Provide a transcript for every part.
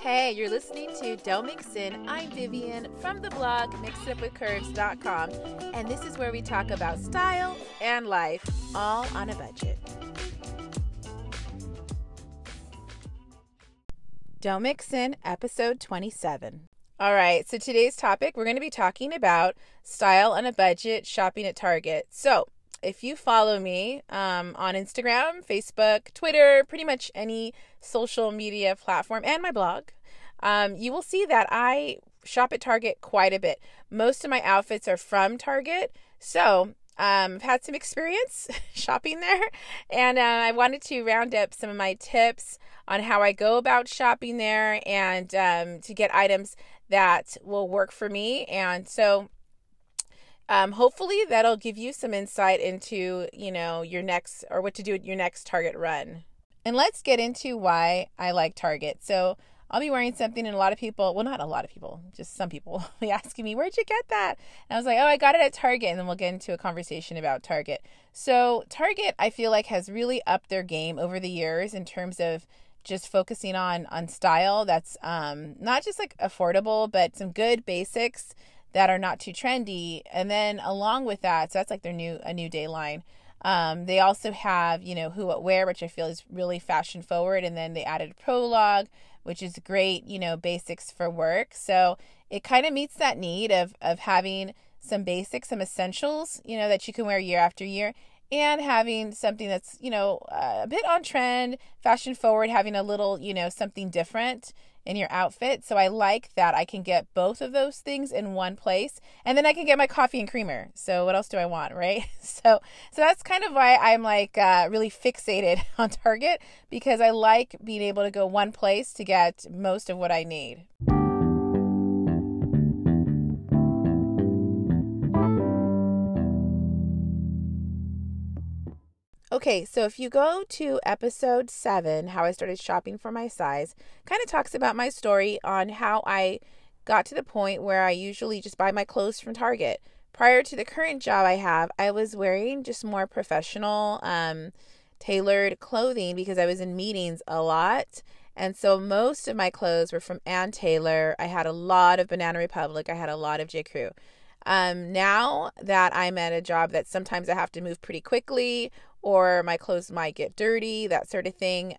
Hey, you're listening to Don't Mix In. I'm Vivian from the blog mixitupwithcurves.com, and this is where we talk about style and life, all on a budget. Don't Mix In, episode 27. All right, so today's topic, we're going to be talking about style on a budget, shopping at Target. So, if you follow me on Instagram, Facebook, Twitter, pretty much any social media platform, and my blog, you will see that I shop at Target quite a bit. Most of my outfits are from Target, so I've had some experience shopping there, and I wanted to round up some of my tips on how I go about shopping there and to get items that will work for me. And so hopefully that'll give you some insight into, your next, or what to do at your next Target run. And let's get into why I like Target. So I'll be wearing something, and a lot of people, well, not a lot of people, just some people will be asking me, where'd you get that? And I was like, I got it at Target. And then we'll get into a conversation about Target. So Target, I feel like, has really upped their game over the years in terms of just focusing on style that's not just like affordable, but some good basics that are not too trendy. And then along with that, so that's like their a new day line. They also have, Who What Wear, which I feel is really fashion forward. And then they added Prologue, which is great, basics for work. So it kind of meets that need of having some basics, some essentials, that you can wear year after year, and having something that's, a bit on trend, fashion forward, having a little, something different in your outfit. So I like that I can get both of those things in one place, and then I can get my coffee and creamer. So what else do I want, right? So that's kind of why I'm like really fixated on Target, because I like being able to go one place to get most of what I need. Okay, so if you go to episode 7, how I started shopping for my size, kind of talks about my story on how I got to the point where I usually just buy my clothes from Target. Prior to the current job I have, I was wearing just more professional, tailored clothing because I was in meetings a lot. And so most of my clothes were from Ann Taylor. I had a lot of Banana Republic. I had a lot of J. Crew. Now that I'm at a job that sometimes I have to move pretty quickly, or my clothes might get dirty, that sort of thing,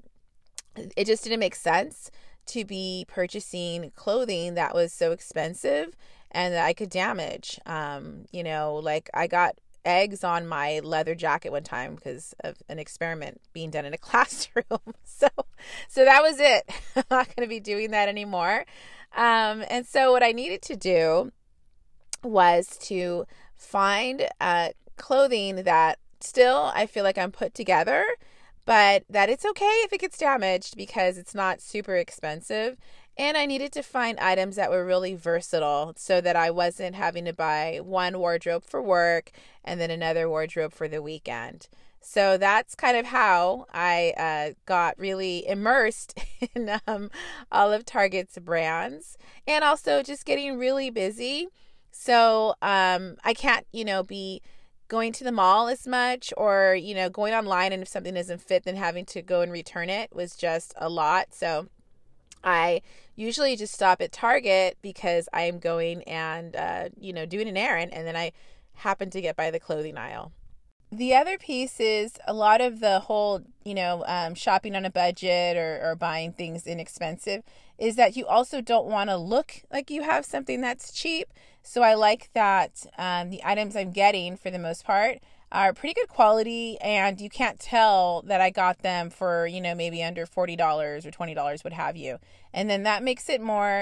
it just didn't make sense to be purchasing clothing that was so expensive and that I could damage. Like I got eggs on my leather jacket one time because of an experiment being done in a classroom. So that was it. I'm not going to be doing that anymore. And so what I needed to do was to find clothing that still I feel like I'm put together, but that it's okay if it gets damaged because it's not super expensive. And I needed to find items that were really versatile so that I wasn't having to buy one wardrobe for work and then another wardrobe for the weekend. So that's kind of how I got really immersed in all of Target's brands, and also just getting really busy. So I can't, be going to the mall as much, or, going online, and if something doesn't fit, then having to go and return it was just a lot. So I usually just stop at Target because I'm going and, doing an errand, and then I happen to get by the clothing aisle. The other piece is a lot of the whole, shopping on a budget or buying things inexpensive is that you also don't want to look like you have something that's cheap. So I like that the items I'm getting, for the most part, are pretty good quality, and you can't tell that I got them for, maybe under $40 or $20, what have you. And then that makes it more,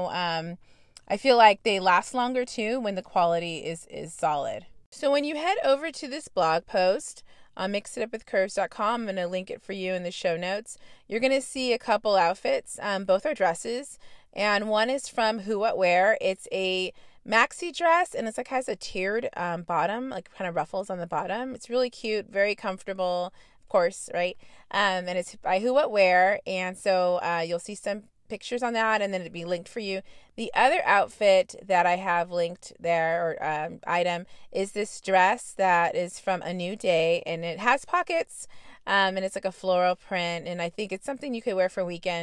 I feel like they last longer too when the quality is solid. So when you head over to this blog post on mixitupwithcurves.com, I'm going to link it for you in the show notes. You're going to see a couple outfits. Both are dresses, and one is from Who What Wear. It's a maxi dress, and it's like has a tiered bottom, like kind of ruffles on the bottom. It's really cute, very comfortable, of course, right? And it's by Who What Wear, and so you'll see some pictures on that, and then it'd be linked for you. The other outfit that I have linked there, or item, is this dress that is from A New Day, and it has pockets, and it's like a floral print, and I think it's something you could wear for a weekend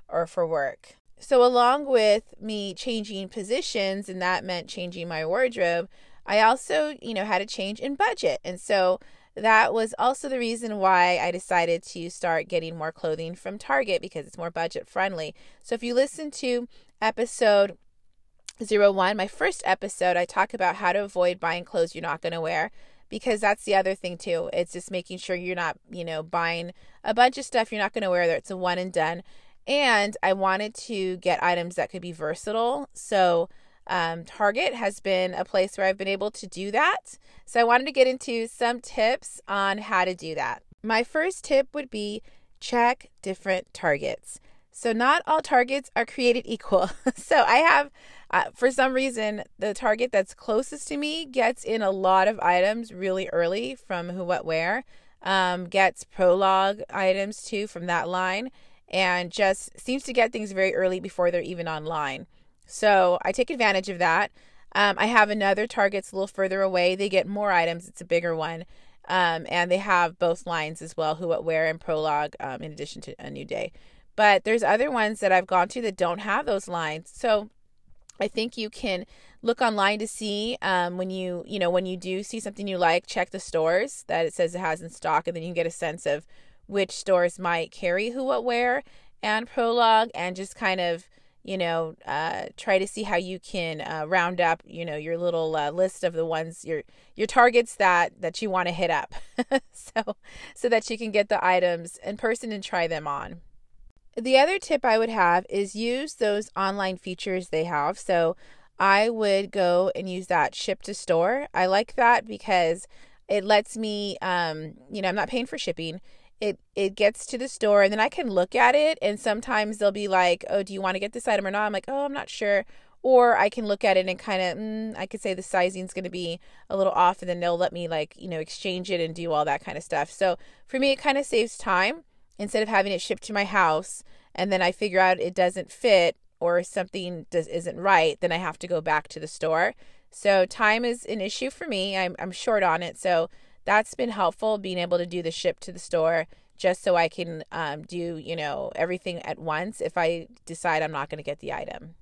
or for work. So along with me changing positions, and that meant changing my wardrobe, I also, had a change in budget. And so that was also the reason why I decided to start getting more clothing from Target, because it's more budget friendly. So if you listen to episode 01, my first episode, I talk about how to avoid buying clothes you're not going to wear, because that's the other thing too. It's just making sure you're not, buying a bunch of stuff you're not going to wear. That it's a one and done. And I wanted to get items that could be versatile. So Target has been a place where I've been able to do that. So I wanted to get into some tips on how to do that. My first tip would be check different Targets. So not all Targets are created equal. So I have, for some reason, the Target that's closest to me gets in a lot of items really early from Who What Wear, gets Prologue items too from that line, and just seems to get things very early before they're even online. So I take advantage of that. I have another Target's a little further away. They get more items. It's a bigger one. And they have both lines as well, Who What Wear and Prologue, in addition to A New Day. But there's other ones that I've gone to that don't have those lines. So I think you can look online to see when you do see something you like, check the stores that it says it has in stock, and then you can get a sense of which stores might carry Who What Wear and Prologue, and just kind of, try to see how you can round up, your little list of the ones, your targets that you want to hit up, so that you can get the items in person and try them on. The other tip I would have is use those online features they have. So I would go and use that ship to store. I like that because it lets me, I'm not paying for shipping. It gets to the store, and then I can look at it, and sometimes they'll be like, oh, do you want to get this item or not? I'm like, oh, I'm not sure. Or I can look at it and kind of, I could say the sizing's going to be a little off, and then they'll let me exchange it and do all that kind of stuff. So for me, it kind of saves time. Instead of having it shipped to my house and then I figure out it doesn't fit or something isn't right, then I have to go back to the store. So time is an issue for me. I'm short on it. So that's been helpful, being able to do the ship to the store, just so I can do, everything at once if I decide I'm not going to get the item.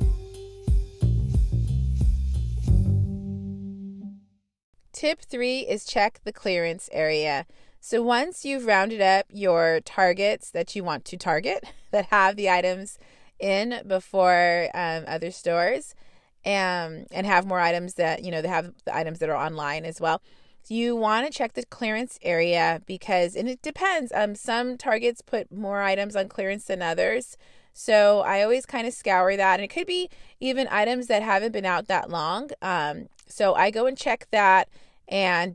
Tip 3 is check the clearance area. So once you've rounded up your targets that you want to target that have the items in before other stores, and have more items that, they have the items that are online as well, you want to check the clearance area, because, and it depends, some Targets put more items on clearance than others. So I always kind of scour that, and it could be even items that haven't been out that long. So I go and check that. And,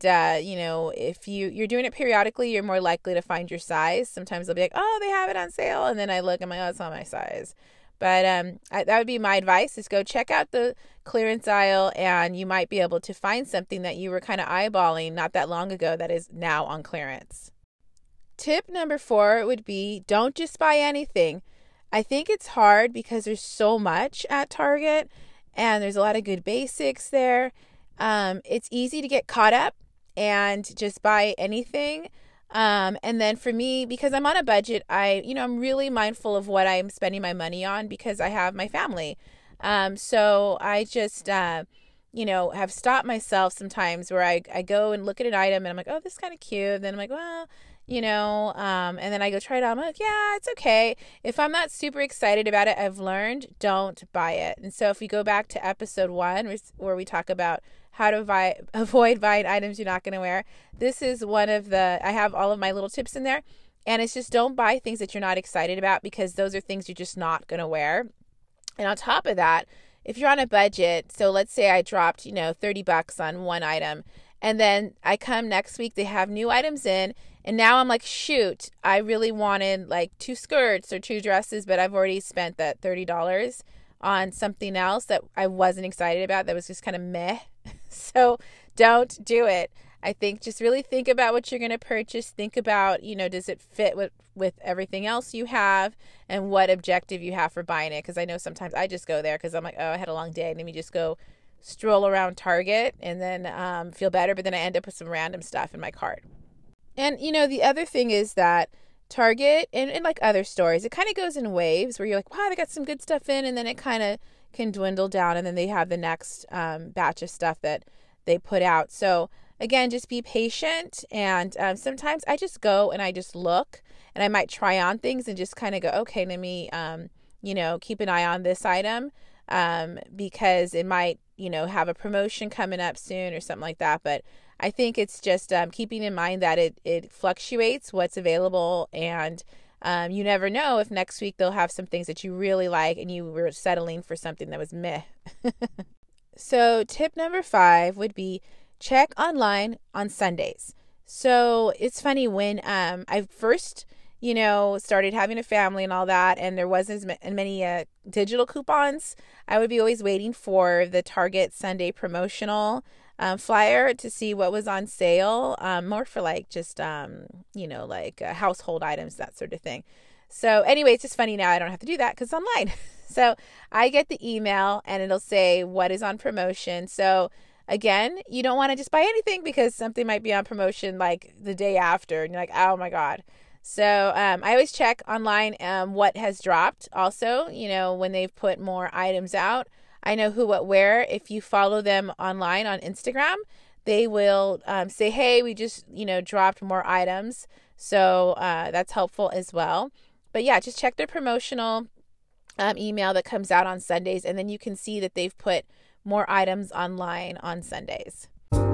if you're doing it periodically, you're more likely to find your size. Sometimes they'll be like, oh, they have it on sale. And then I look, I'm like, oh, it's not my size. But that would be my advice, is go check out the clearance aisle, and you might be able to find something that you were kind of eyeballing not that long ago that is now on clearance. Tip number 4 would be, don't just buy anything. I think it's hard because there's so much at Target, and there's a lot of good basics there. It's easy to get caught up and just buy anything. And then for me, because I'm on a budget, I'm really mindful of what I'm spending my money on, because I have my family. So I just, have stopped myself sometimes where I go and look at an item and I'm like, oh, this is kind of cute. And then I'm like, well, and then I go try it out. I'm like, yeah, it's okay. If I'm not super excited about it, I've learned, don't buy it. And so if we go back to episode 1, where we talk about how to avoid buying items you're not going to wear, this is one of I have all of my little tips in there. And it's just, don't buy things that you're not excited about, because those are things you're just not going to wear. And on top of that, if you're on a budget, so let's say I dropped, $30 on one item, and then I come next week, they have new items in, and now I'm like, shoot, I really wanted like 2 skirts or 2 dresses, but I've already spent that $30 on something else that I wasn't excited about, that was just kind of meh. So don't do it. I think just really think about what you're going to purchase. Think about, does it fit with everything else you have, and what objective you have for buying it. Because I know sometimes I just go there because I'm like, oh, I had a long day. Let me just go stroll around Target and then feel better. But then I end up with some random stuff in my cart. And, the other thing is that Target and like other stores, it kind of goes in waves where you're like, wow, they got some good stuff in, and then it kind of can dwindle down, and then they have the next batch of stuff that they put out. So again, just be patient, and sometimes I just go and I just look, and I might try on things and just kind of go, okay, let me keep an eye on this item because it might have a promotion coming up soon or something like that. But I think it's just keeping in mind that it fluctuates what's available, and you never know if next week they'll have some things that you really like and you were settling for something that was meh. So tip number 5 would be check online on Sundays. So it's funny, when I first started having a family and all that, and there wasn't as many digital coupons, I would be always waiting for the Target Sunday promotional flyer to see what was on sale, more for like just, household items, that sort of thing. So anyway, it's just funny now I don't have to do that because it's online. So I get the email and it'll say what is on promotion. So again, you don't want to just buy anything because something might be on promotion like the day after and you're like, oh my God. So I always check online what has dropped. Also, when they've put more items out, I know who, what, where. If you follow them online on Instagram, they will say, hey, we just, dropped more items. So that's helpful as well. But yeah, just check their promotional email that comes out on Sundays, and then you can see that they've put more items online on Sundays.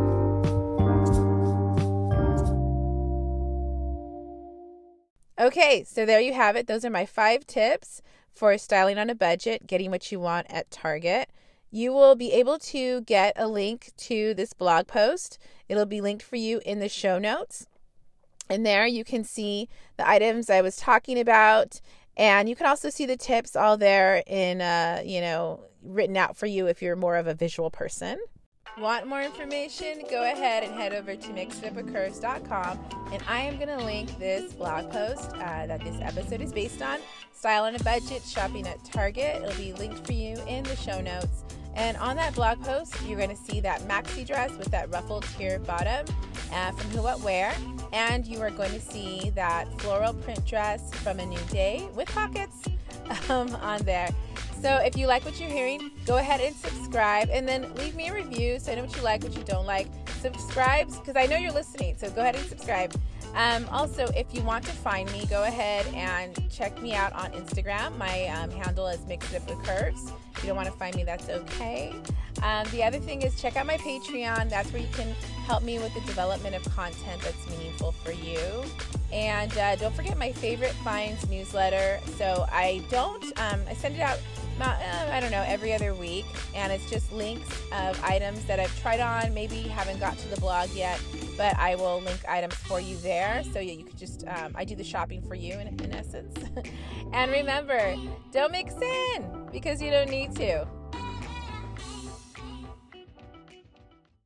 Okay, so there you have it. Those are my 5 tips for styling on a budget, getting what you want at Target. You will be able to get a link to this blog post. It'll be linked for you in the show notes. And there you can see the items I was talking about. And you can also see the tips all there in, written out for you if you're more of a visual person. Want more information? Go ahead and head over to mixedupwithcurves.com, and I am going to link this blog post that this episode is based on, Style on a Budget, Shopping at Target. It'll be linked for you in the show notes. And on that blog post, you're going to see that maxi dress with that ruffled tier bottom from Who What Wear. And you are going to see that floral print dress from A New Day with pockets on there. So if you like what you're hearing, go ahead and subscribe, and then leave me a review so I know what you like, what you don't like. Subscribe because I know you're listening, so go ahead and subscribe. Also, if you want to find me, go ahead and check me out on Instagram. My handle is Mixed Up with Curves. If you don't want to find me, that's okay. The other thing is check out my Patreon. That's where you can help me with the development of content that's meaningful for you. And don't forget my Favorite Finds newsletter. So I send it out every other week, and it's just links of items that I've tried on, maybe haven't got to the blog yet, but I will link items for you there. So yeah, you could just, I do the shopping for you in essence. And remember, don't mix in because you don't need to.